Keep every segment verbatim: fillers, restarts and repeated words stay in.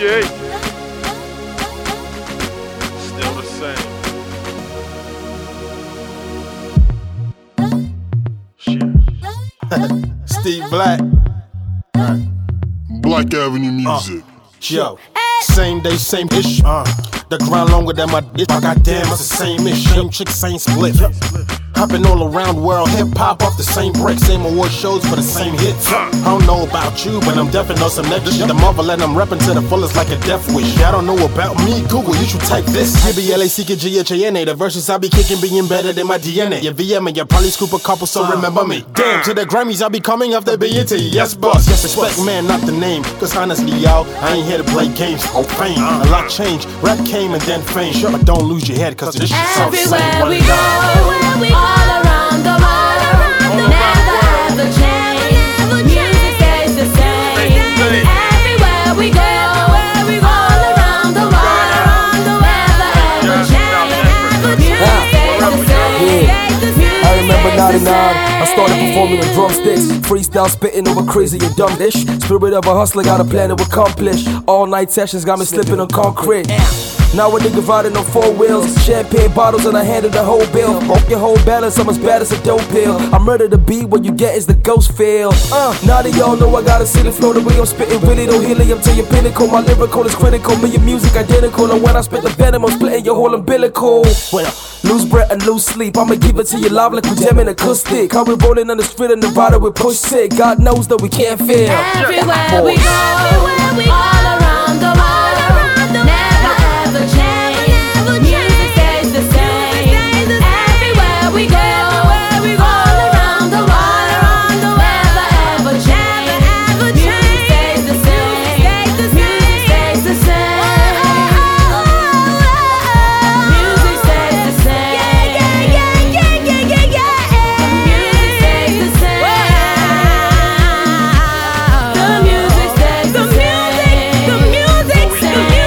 Shit. Still the same. Shit. Steve Black. Right. Black Avenue Music. Uh, yo, same day, same ish. Uh, the grind longer than my dick. Goddamn, it's the same ish. Same chick, same split. Hopping all around world, hip hop off the same brick, same award shows for the same hits. I don't know about you, but I'm definitely know some next shit. The marvel and I'm reppin' to the fullest like a death wish. Y'all don't know about me, Google, you should type this. G B L A C K G H A N A, the verses I be kicking be embedded in my D N A. Your V M and you probably scoop a couple, so remember me. Damn, to the Grammys I be coming off the B E T. Yes, boss, yes, respect man, not the name. Cause honestly, y'all, I ain't here to play games for fame. A lot changed, rap came and then fame. Sure, but don't lose your head, cause this shit's all the same. Everywhere we go, all around the world, never ever change. Music stays the same. Everywhere we go, all around the world, never ever change. Music stays the same. I remember ninety-nine, I started performing with drumsticks, freestyle spitting over crazy and dumb dish. Spirit of a hustler, got a plan to accomplish. All night sessions got me slipping on concrete. Now a nigga riding on four wheels, champagne bottles and I handed the whole bill. Broke your whole balance, I'm as bad as a dope pill. I murder the beat, what you get is the ghost feel. Uh, now that y'all know I got a city flow, the way I'm spitting really don't helium to your pinnacle. My lyrical is critical, me and music identical. And when I spit the venom, I'm splitting your whole umbilical. Well, lose breath and lose sleep, I'ma give it to you live like we jamming acoustic. How we rolling on the street in Nevada with push sick. God knows that we can't fail. Everywhere we go, all around the world, never ever change. Music stays the same. Everywhere we go, all around the world, never ever change. Music stays the same. Music stays the same. Music stays the same. Music stays the same. The music stays the same. The music stays the same.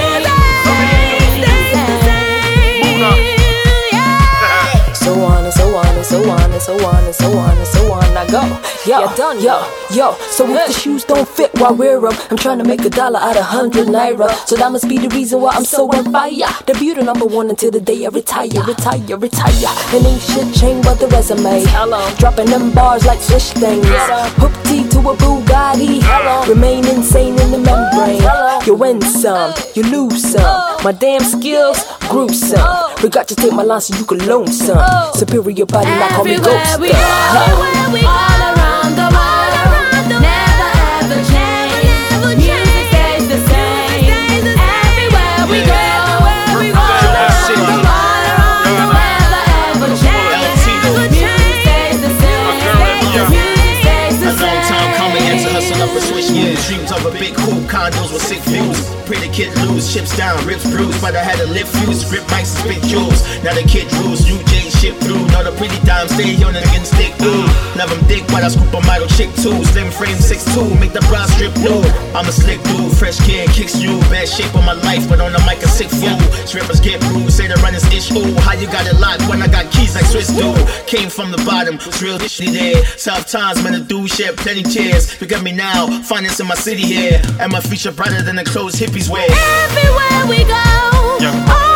So on and so on and so on and so on and so on and so on I go. Yo, done, yo, yo. So if the shoes don't fit, why wear them? I'm trying to make a dollar out of hundred naira. So that must be the reason why I'm so on fire. The beauty number one until the day I retire, retire, retire. And ain't shit changed but the resume. Hello. Dropping them bars like fish things. Hooked T to a Bugatti. Hello. Remain insane in the membrane. Hello. You win some, you lose some. My damn skills gruesome. We got to take my line so you can loan some. Superior body, not call me ghost. We go, all around the world, never ever change. Music stays the same. Everywhere we go, all around the world, never ever change. Music stays the same. Music stays the A long time coming, same. into hustle up a switch years. Dreams of a big coupe, condos with sick views. Pray the kid lose, chips down, rips bruised. But I had to live fuse, grip mics and spit jewels. Now the kid rules, new J shit through. Now the pretty dime stay on it against stick through. Love him dick, but I scoop a model chick too. Slim frame six two, make the bra strip blue. I'm a slick dude, fresh kid, kicks you. Bad shape of my life, but on the mic a sick fool. Strippers get bruised, say the run is ish. Ooh, how you got it locked when I got keys like Swiss dude? Came from the bottom, it's real shitty there. Tough times, man, the dude shed plenty tears. Look at me now, finance in my city here. And my future brighter than the clothes hippies wear. Everywhere we go,